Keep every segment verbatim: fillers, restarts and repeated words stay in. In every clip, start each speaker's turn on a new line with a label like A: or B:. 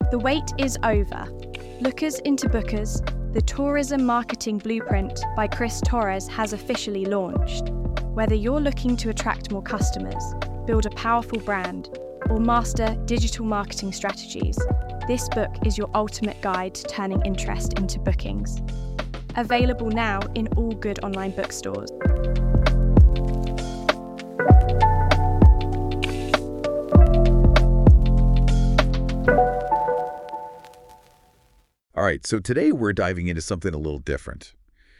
A: The wait is over. Lookers into Bookers, the tourism marketing blueprint by Chris Torres has officially launched. Whether you're looking to attract more customers, build a powerful brand, or master digital marketing strategies, this book is your ultimate guide to turning interest into bookings. Available now in all good online bookstores.
B: All right, so today we're diving into something a little different.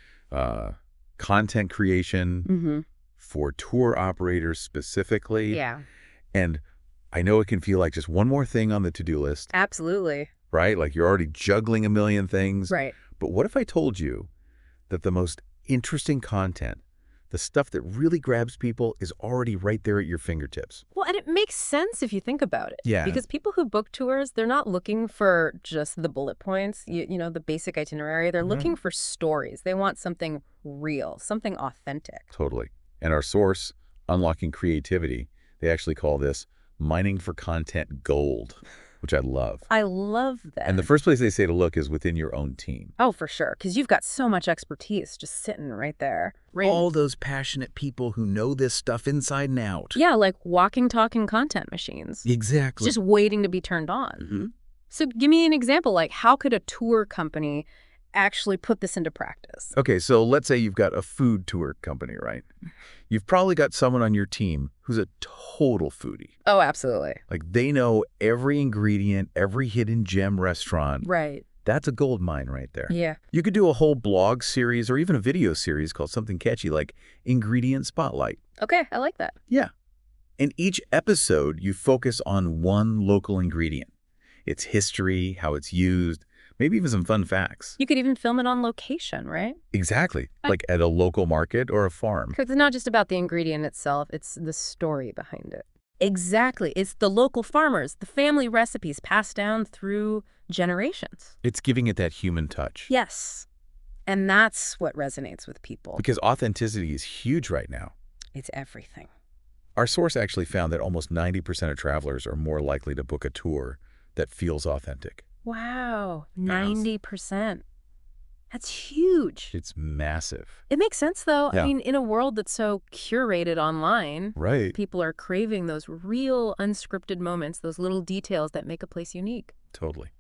B: Uh, content creation
C: Mm-hmm.
B: for tour operators specifically.
C: Yeah,
B: And I know it can feel like just one more thing on the to-do list,
C: absolutely.
B: right? Like you're already juggling a million things.
C: Right.
B: But what if I told you that the most interesting content, the stuff that really grabs people, is already right there at your fingertips?
C: Well, and it makes sense if you think about it.
B: Yeah.
C: Because people who book tours, they're not looking for just the bullet points, you, you know, the basic itinerary. They're
B: Mhm.
C: looking for stories. They want something real, something authentic.
B: Totally. And our source, Unlocking Creativity, they actually call this mining for content gold, which I love.
C: I love that.
B: And the first place they say to look is within your own team.
C: Oh, for sure. Because you've got so much expertise just sitting right there. Right.
B: All those passionate people who know this stuff inside and out.
C: Yeah, like walking, talking content machines.
B: Exactly.
C: Just waiting to be turned on.
B: Mhm.
C: So give me an example, like how could a tour company actually put this into practice?
B: Okay, so let's say you've got a food tour company, right? You've probably got someone on your team who's a total foodie.
C: Oh, absolutely.
B: Like they know every ingredient, every hidden gem restaurant.
C: Right.
B: That's a gold mine right there.
C: Yeah.
B: You could do a whole blog series or even a video series called something catchy like Ingredient Spotlight.
C: Okay, I like that.
B: Yeah. In each episode, you focus on one local ingredient, its history, how it's used, maybe even some fun facts.
C: You could even film it on location, right?
B: Exactly.
C: I-
B: Like at a local market or a farm.
C: Because it's not just about the ingredient itself, it's the story behind it. Exactly. It's the local farmers, the family recipes passed down through generations.
B: It's giving it that human touch.
C: Yes. And that's what resonates with people.
B: Because authenticity is huge right now.
C: It's everything.
B: Our source actually found that almost ninety percent of travelers are more likely to book a tour that feels authentic.
C: Wow. ninety percent. That's huge.
B: It's massive.
C: It makes sense, though.
B: Yeah.
C: I mean, in a world that's so curated online,
B: Right.
C: people are craving those real unscripted moments, those little details that make a place unique.
B: Totally.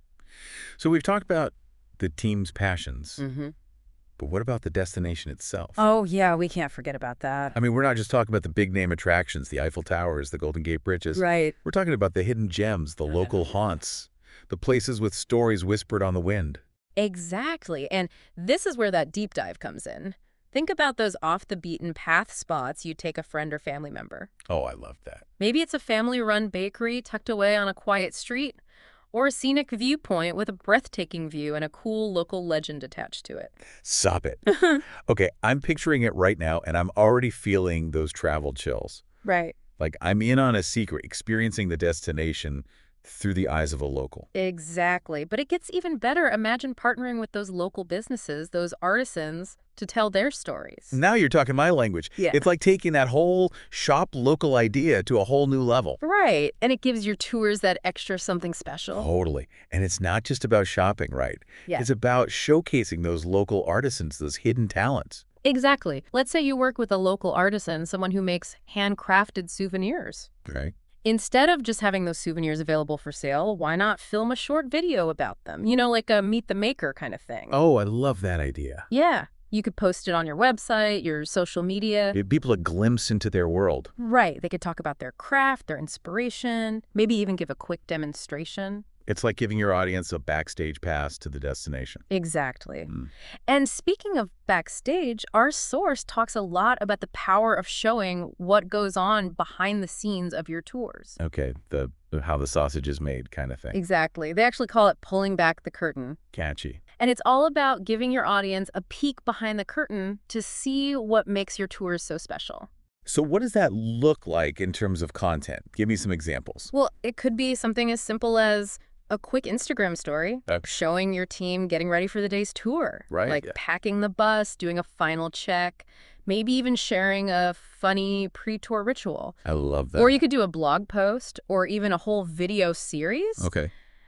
B: So we've talked about the team's passions,
C: Mm-hmm.
B: but what about the destination itself?
C: Oh, yeah, we can't forget about that.
B: I mean, we're not just talking about the big name attractions, the Eiffel Towers, the Golden Gate Bridges.
C: Right.
B: We're talking about the hidden gems, the local haunts, the places with stories whispered on the wind.
C: Exactly. And this is where that deep dive comes in. Think about those off-the-beaten-path spots you'd take a friend or family member.
B: Oh, I love that.
C: Maybe it's a family-run bakery tucked away on a quiet street, or a scenic viewpoint with a breathtaking view and a cool local legend attached to it.
B: Stop it. Okay, I'm picturing it right now, and I'm already feeling those travel chills.
C: Right.
B: Like I'm in on a secret, experiencing the destination through the eyes of a local.
C: Exactly. But it gets even better. Imagine partnering with those local businesses, those artisans, to tell their stories.
B: Now you're talking my language.
C: Yeah.
B: It's like taking that whole shop local idea to a whole new level.
C: Right. And it gives your tours that extra something special.
B: Totally. And it's not just about shopping, right?
C: Yeah.
B: It's about showcasing those local artisans, those hidden talents.
C: Exactly. Let's say you work with a local artisan, someone who makes handcrafted souvenirs.
B: Right.
C: Instead of just having those souvenirs available for sale, why not film a short video about them? You know, like a Meet the Maker kind of thing.
B: Oh, I love that idea.
C: Yeah. You could post it on your website, your social media.
B: Give people a glimpse into their world.
C: Right. They could talk about their craft, their inspiration, maybe even give a quick demonstration.
B: It's like giving your audience a backstage pass to the destination.
C: Exactly.
B: Mm.
C: And speaking of backstage, our source talks a lot about the power of showing what goes on behind the scenes of your tours.
B: Okay, the how the sausage is made kind of thing.
C: Exactly. They actually call it pulling back the curtain.
B: Catchy.
C: And it's all about giving your audience a peek behind the curtain to see what makes your tours so special.
B: So what does that look like in terms of content? Give me some examples.
C: Well, it could be something as simple as a quick Instagram story
B: Uh,
C: showing your team getting ready for the day's tour.
B: Right,
C: Like
B: yeah.
C: packing the bus, doing a final check, maybe even sharing a funny pre-tour ritual.
B: I love that.
C: Or you could do a blog post or even a whole video series.
B: Okay.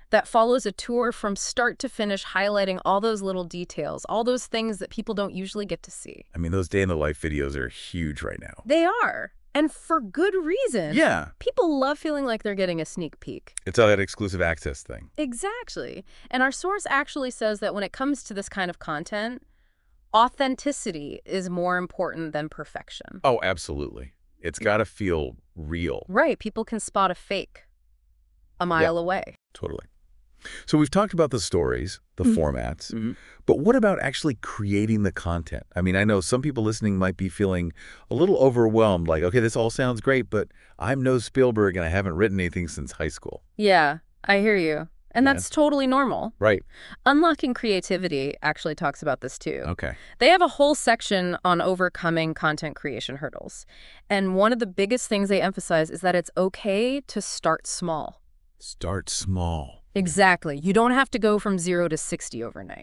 C: that follows a tour from start to finish, highlighting all those little details, all those things that people don't usually get to see.
B: I mean, those day-in-the-life videos are huge right now.
C: They are. And for good reason.
B: Yeah.
C: People love feeling like they're getting a sneak peek.
B: It's all that exclusive access thing.
C: Exactly. And our source actually says that when it comes to this kind of content, authenticity is more important than perfection.
B: Oh, absolutely. It's got to feel real.
C: Right. People can spot a fake a mile
B: Yeah.
C: away.
B: Totally. So we've talked about the stories, the
C: Mhm.
B: formats,
C: Mm-hmm.
B: but what about actually creating the content? I mean, I know some people listening might be feeling a little overwhelmed, like, okay, this all sounds great, but I'm no Spielberg and I haven't written anything since high school.
C: Yeah, I hear you. And
B: Yeah.
C: that's totally normal.
B: Right.
C: Unlocking Creativity actually talks about this too.
B: Okay.
C: They have a whole section on overcoming content creation hurdles. And one of the biggest things they emphasize is that it's okay to start small.
B: Start small.
C: Exactly. You don't have to go from zero to sixty overnight.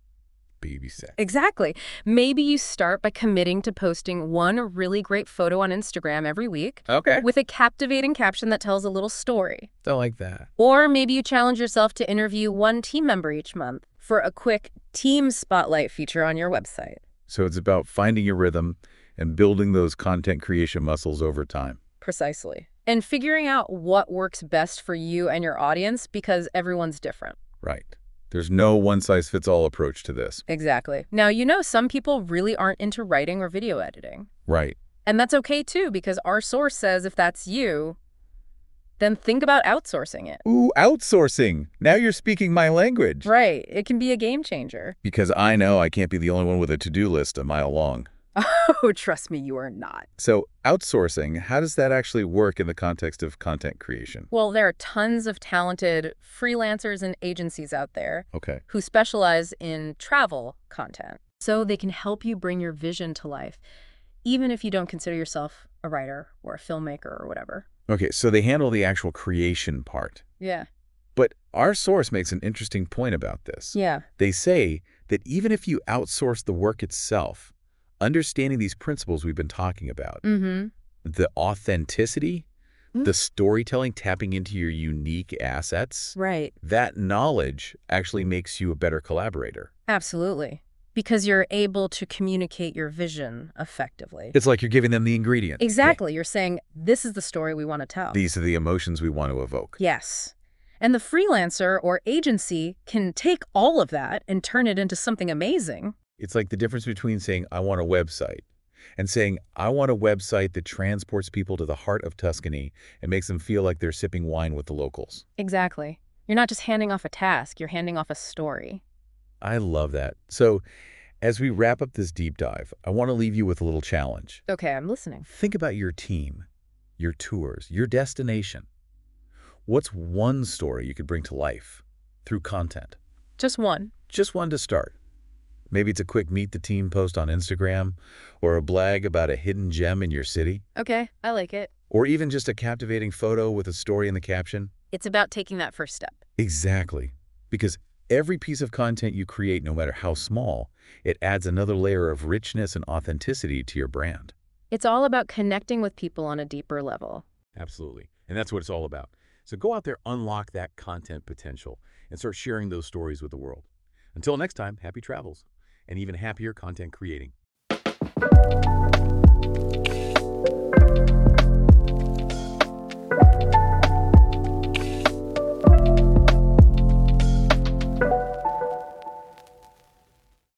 B: Baby steps.
C: Exactly. Maybe you start by committing to posting one really great photo on Instagram every week
B: Okay.
C: with a captivating caption that tells a little story.
B: I like that.
C: Or maybe you challenge yourself to interview one team member each month for a quick team spotlight feature on your website.
B: So it's about finding your rhythm and building those content creation muscles over time.
C: Precisely. And figuring out what works best for you and your audience, because everyone's different.
B: Right. There's no one-size-fits-all approach to this.
C: Exactly. Now, you know, some people really aren't into writing or video editing.
B: Right.
C: And that's okay, too, because our source says if that's you, then think about outsourcing it.
B: Ooh, outsourcing. Now you're speaking my language.
C: Right. It can be a game changer.
B: Because I know I can't be the only one with a to-do list a mile long.
C: Oh, trust me, you are not.
B: So outsourcing, how does that actually work in the context of content creation?
C: Well, there are tons of talented freelancers and agencies out there
B: Okay.
C: who specialize in travel content. So they can help you bring your vision to life, even if you don't consider yourself a writer or a filmmaker or whatever.
B: Okay, so they handle the actual creation part.
C: Yeah.
B: But our source makes an interesting point about this.
C: Yeah.
B: They say that even if you outsource the work itself, understanding these principles we've been talking about,
C: Mm-hmm.
B: the authenticity,
C: Mm.
B: the storytelling, tapping into your unique assets,
C: Right.
B: that knowledge actually makes you a better collaborator.
C: Absolutely. Because you're able to communicate your vision effectively.
B: It's like you're giving them the ingredients.
C: Exactly. You're saying, this is the story we want to tell.
B: These are the emotions we want to evoke.
C: Yes. And the freelancer or agency can take all of that and turn it into something amazing.
B: It's like the difference between saying, I want a website, and saying, I want a website that transports people to the heart of Tuscany and makes them feel like they're sipping wine with the locals.
C: Exactly. You're not just handing off a task, you're handing off a story.
B: I love that. So as we wrap up this deep dive, I want to leave you with a little challenge.
C: Okay, I'm listening.
B: Think about your team, your tours, your destination. What's one story you could bring to life through content?
C: Just one.
B: Just one to start. Maybe it's a quick meet the team post on Instagram, or a blag about a hidden gem in your city,
C: Okay, I like it.
B: or even just a captivating photo with a story in the caption.
C: It's about taking that first step.
B: Exactly. Because every piece of content you create, no matter how small, it adds another layer of richness and authenticity to your brand.
C: It's all about connecting with people on a deeper level.
B: Absolutely. And that's what it's all about. So go out there, unlock that content potential, and start sharing those stories with the world. Until next time, happy travels, and even happier content creating.